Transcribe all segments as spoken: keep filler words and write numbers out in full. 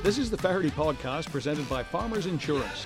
This is the Faherty Podcast presented by Farmers Insurance.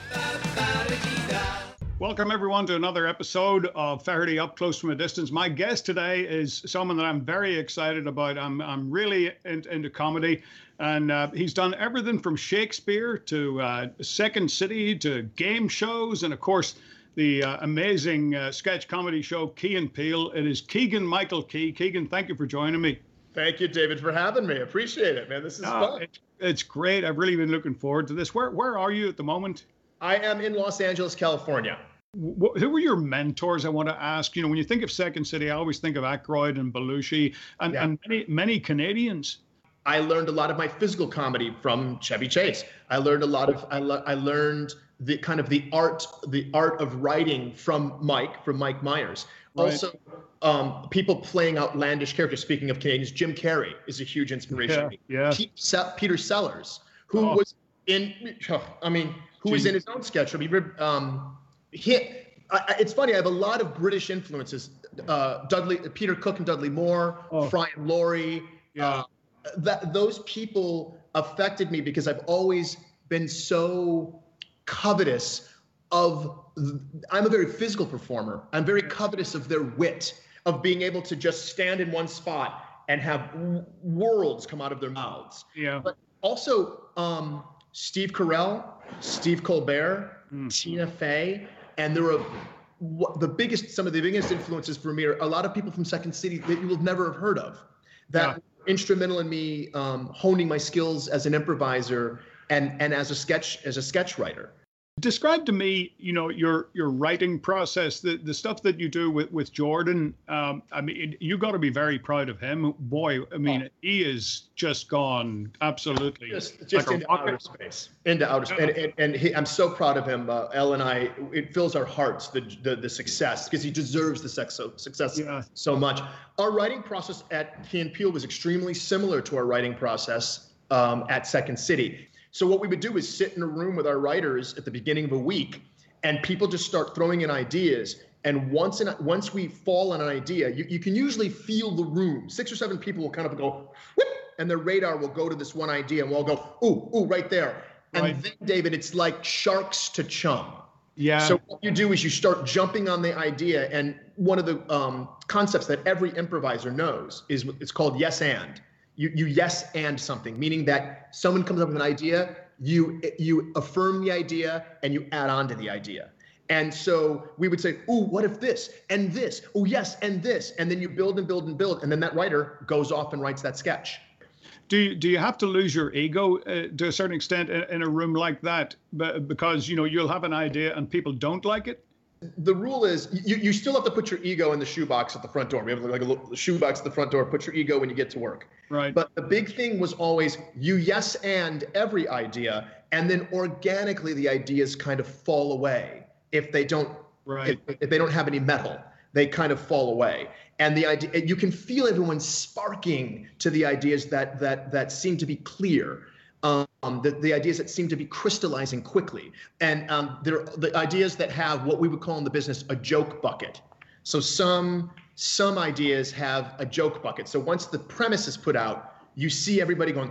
Welcome everyone to another episode of Faherty Up Close from a Distance. My guest today is someone that I'm very excited about. I'm I'm really in, into comedy, and uh, he's done everything from Shakespeare to uh, Second City to game shows, and of course the uh, amazing uh, sketch comedy show Key and Peele. It is Keegan Michael Key. Keegan, thank you for joining me. Thank you, David, for having me. Appreciate it, man. This is uh, fun. It, it's great. I've really been looking forward to this. Where where are you at the moment? I am in Los Angeles, California. W- who were your mentors? I want to ask. You know, when you think of Second City, I always think of Aykroyd and Belushi and, Yeah. and many many Canadians. I learned a lot of my physical comedy from Chevy Chase. I learned a lot of I, le- I learned the kind of the art the art of writing from Mike from Mike Myers. Right. Also, um, people playing outlandish characters. Speaking of Canadians, Jim Carrey is a huge inspiration. Yeah, yeah. Pete Se- Peter Sellers, who Oh. was in, I mean, who was Gee. in his own sketch. I mean, um, he, I, I- it's funny. I have a lot of British influences. Uh, Dudley, Peter Cook, and Dudley Moore, Oh. Fry and Laurie. Yeah. Uh, that those people affected me because I've always been so covetous of. I'm a very physical performer. I'm very covetous of their wit, of being able to just stand in one spot and have w- worlds come out of their mouths. Yeah. But also um, Steve Carell, Steve Colbert, Mm. Tina Fey, and there are what, the biggest, some of the biggest influences for me are a lot of people from Second City that you will never have heard of, that were instrumental in me um, honing my skills as an improviser and and as a sketch as a sketch writer. Describe to me, you know, your your writing process, the, the stuff that you do with, with Jordan. Um, I mean, you got to be very proud of him. Boy, I mean, Oh. he is just gone absolutely Just, just like a into rocket. outer space, into outer space, and, and, and he, I'm so proud of him. Uh, Elle and I, it fills our hearts the the, the success because he deserves the sex, so, success Yeah. so much. Our writing process at Key and Peele was extremely similar to our writing process um, at Second City. So what we would do is sit in a room with our writers at the beginning of a week, and people just start throwing in ideas. And once in, once we fall on an idea, you, you can usually feel the room. Six or seven people will kind of go, whoop, and their radar will go to this one idea, and we'll go, ooh, ooh, right there. And Right. then, David, it's like sharks to chum. Yeah. So what you do is you start jumping on the idea, and one of the um, concepts that every improviser knows is it's called yes and. You you yes and something, meaning that someone comes up with an idea, you you affirm the idea and you add on to the idea. And so we would say, ooh, what if this and this? Oh, yes, and this. And then you build and build and build. And then that writer goes off and writes that sketch. Do you, do you have to lose your ego uh, to a certain extent in, in a room like that? Be- Because, you know, you'll have an idea and people don't like it? The rule is you, you still have to put your ego in the shoebox at the front door. We have like a little shoebox at the front door. Put your ego when you get to work. Right. But the big thing was always you yes and every idea, and then organically the ideas kind of fall away if they don't Right. if, if they don't have any metal. They kind of fall away, and the idea you can feel everyone sparking to the ideas that that that seem to be clear. Um, the, the ideas that seem to be crystallizing quickly. And um, there are the ideas that have what we would call in the business a joke bucket. So some some ideas have a joke bucket. So once the premise is put out, you see everybody going,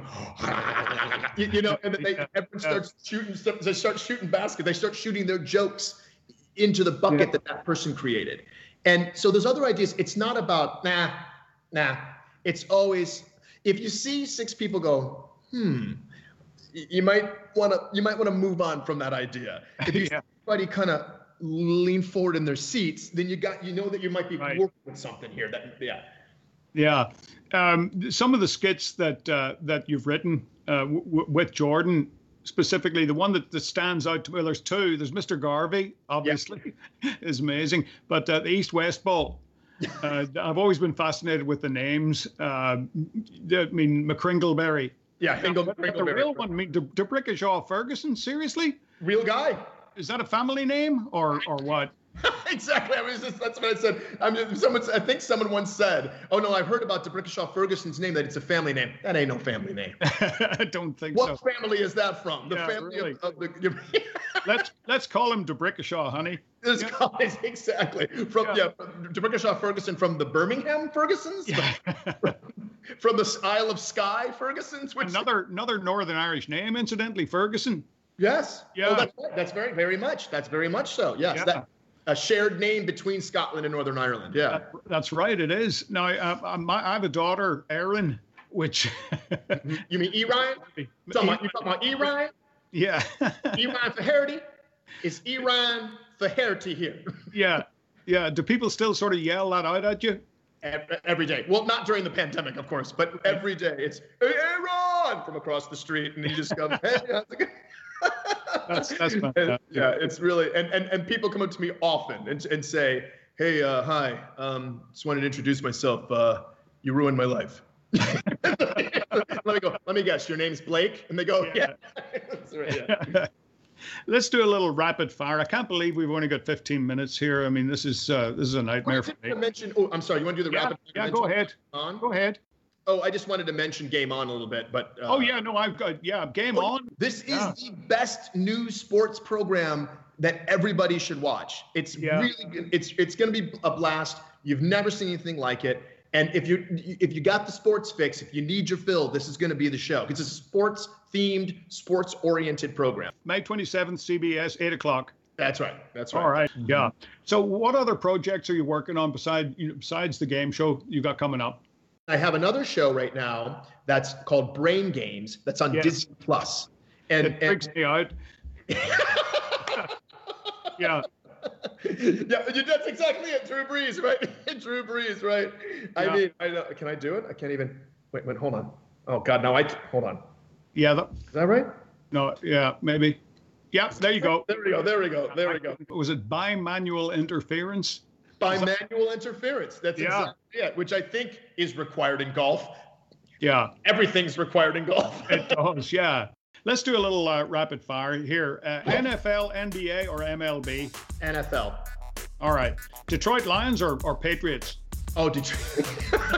you, you know, and then they, everyone starts shooting, they start shooting basket, they start shooting their jokes into the bucket Yeah. that that person created. And so those other ideas, it's not about, nah, nah. It's always, if you see six people go, hmm, you might want to you might want to move on from that idea. If you Yeah. see everybody kind of lean forward in their seats, then you got you know that you might be Right. working with something here. That yeah. Yeah. Um, some of the skits that uh, that you've written uh, w- w- with Jordan, specifically the one that, that stands out to me, well, there's two. There's Mister Garvey, obviously, is amazing. But uh, the East-West Ball, uh, I've always been fascinated with the names. Uh, I mean, McCringleberry. Yeah, Hingle, But the Hingleberry. real one, I mean, De- Debrickashaw Ferguson, seriously? Real guy. Is that a family name or or what? Exactly. I was just, that's what I said. I mean, someone, I think someone once said, "Oh no, I've heard about Debrickashaw Ferguson's name. That it's a family name. That ain't no family name. I don't think What so. family is that from? The Yeah, family really. of, of the." Let's let's call him Debrickashaw, honey. This guy exactly from Yeah. yeah, from Debrickashaw Ferguson from the Birmingham Fergusons. Yeah. From the Isle of Skye, Ferguson. Which... Another another Northern Irish name, incidentally, Ferguson. Yes. Yeah. Oh, that's, that's very, very much. That's very much so. Yes. Yeah. That, a shared name between Scotland and Northern Ireland. Yeah. That, that's right. It is. Now, I, I, I have a daughter, Erin, which. You mean Iran? You talking about, you talking about Iran? Yeah. Iran Flaherty? It's Iran Flaherty here. Yeah. Yeah. Do people still sort of yell that out at you? Every day. Well, not during the pandemic, of course, but every day. It's hey, Aaron from across the street, and he just comes, hey, how's it going? That's that's fantastic. Yeah, it's really, and, and and people come up to me often and and say, hey, uh, hi, um, just wanted to introduce myself. Uh, you ruined my life. Let me go. Let me guess. Your name's Blake, and they go, yeah. yeah. That's right, yeah. Let's do a little rapid fire. I can't believe we've only got fifteen minutes here. I mean, this is uh, this is a nightmare for me. Mention, oh, I'm sorry. You want to do the yeah, rapid fire? Yeah, go ahead. On? Go ahead. Oh, I just wanted to mention Game On a little bit, but. Uh, oh yeah, no, I've got yeah, Game On. This is yeah. the best new sports program that everybody should watch. It's yeah. really good. It's it's going to be a blast. You've never seen anything like it. And if you if you got the sports fix, if you need your fill, this is going to be the show. It's a sports themed, sports oriented program. May twenty-seventh, C B S, eight o'clock. That's right. That's right. All right. Yeah. So, what other projects are you working on besides you know, besides the game show you got coming up? I have another show right now that's called Brain Games. That's on yes. Disney Plus. And it freaks and, me out. Yeah. Yeah, that's exactly it. Drew Brees, right? Drew Brees, right? Yeah. I mean, I know. Can I do it? I can't even. Wait, wait, hold on. Oh God, no! I hold on. Yeah. That, Is that right? No. Yeah, maybe. Yeah. There you go. There we go. There we go. There we go. Was it bimanual interference? Bimanual interference. That's yeah. exactly it. Which I think is required in golf. Yeah. Everything's required in golf. It does. Yeah. Let's do a little uh, rapid fire here. Uh, N F L, N B A, or M L B? N F L. All right. Detroit Lions or, or Patriots? Oh, Detroit.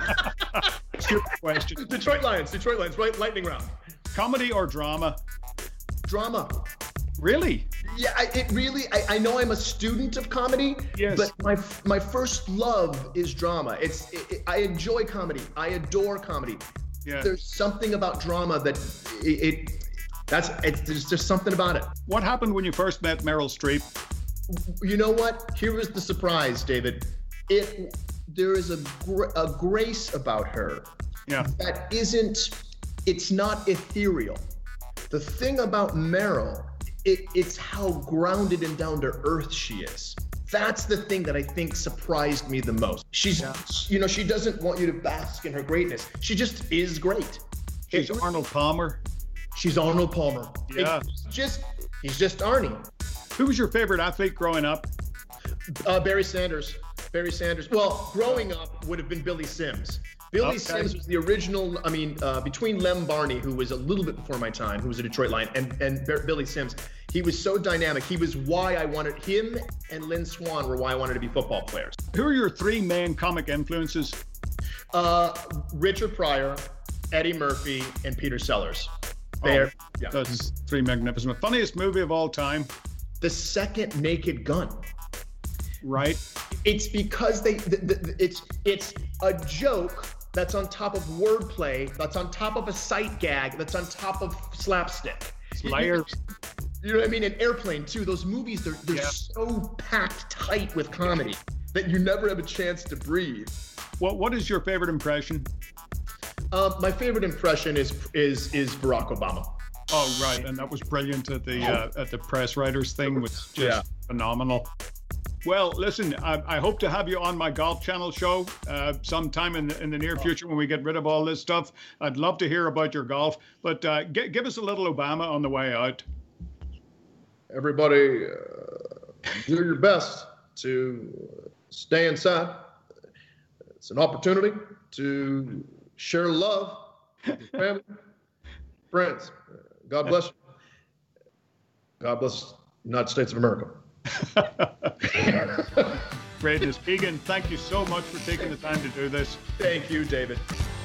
Stupid question. Detroit Lions. Detroit Lions. Right. Lightning round. Comedy or drama? Drama. Really? Yeah, I, it really. I, I know I'm a student of comedy, yes. but my my first love is drama. It's it, it, I enjoy comedy. I adore comedy. Yeah. There's something about drama that it. it That's it's there's just something about it. What happened when you first met Meryl Streep? You know what? Here was the surprise, David. It there is a gra- a grace about her. Yeah. That isn't. It's not ethereal. The thing about Meryl, it, it's how grounded and down to earth she is. That's the thing that I think surprised me the most. She's, yeah. you know, she doesn't want you to bask in her greatness. She just is great. She's it, Arnold Palmer. She's Arnold Palmer. Yeah. It's just, he's just Arnie. Who was your favorite athlete growing up? Uh, Barry Sanders. Barry Sanders. Well, growing up would have been Billy Sims. Billy okay. Sims was the original, I mean, uh, between Lem Barney, who was a little bit before my time, who was a Detroit Lion, and, and Billy Sims, he was so dynamic. He was why I wanted, him and Lynn Swann were why I wanted to be football players. Who are your three main comic influences? Uh, Richard Pryor, Eddie Murphy, and Peter Sellers. There. Oh, yeah. That's three magnificent. Funniest movie of all time? The Second Naked Gun. Right. It's because they, the, the, it's it's a joke that's on top of wordplay, that's on top of a sight gag, that's on top of slapstick. Layers. You know what I mean? An Airplane too. Those movies, they're they're yeah. so packed tight with comedy that you never have a chance to breathe. What What is your favorite impression? Uh, my favorite impression is is is Barack Obama. Oh right, and that was brilliant at the uh, at the press writers thing. Was just yeah. phenomenal. Well, listen, I, I hope to have you on my Golf Channel show uh, sometime in the, in the near future when we get rid of all this stuff. I'd love to hear about your golf, but uh, g- give us a little Obama on the way out. Everybody, uh, do your best to stay inside. It's an opportunity to share love with your family, friends. God bless you. God bless the United States of America. Greatness. Keegan, thank you so much for taking the time to do this. Thank you, David.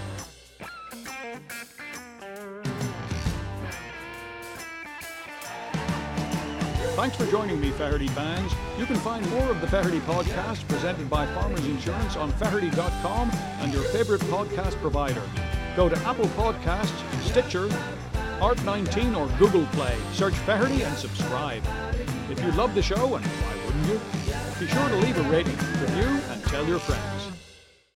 Thanks for joining me, Faherty fans. You can find more of the Faherty podcast presented by Farmers Insurance on Faherty dot com and your favorite podcast provider. Go to Apple Podcasts, Stitcher, Art nineteen or Google Play. Search Feherty and subscribe. If you love the show, and why wouldn't you, be sure to leave a rating, review and tell your friends.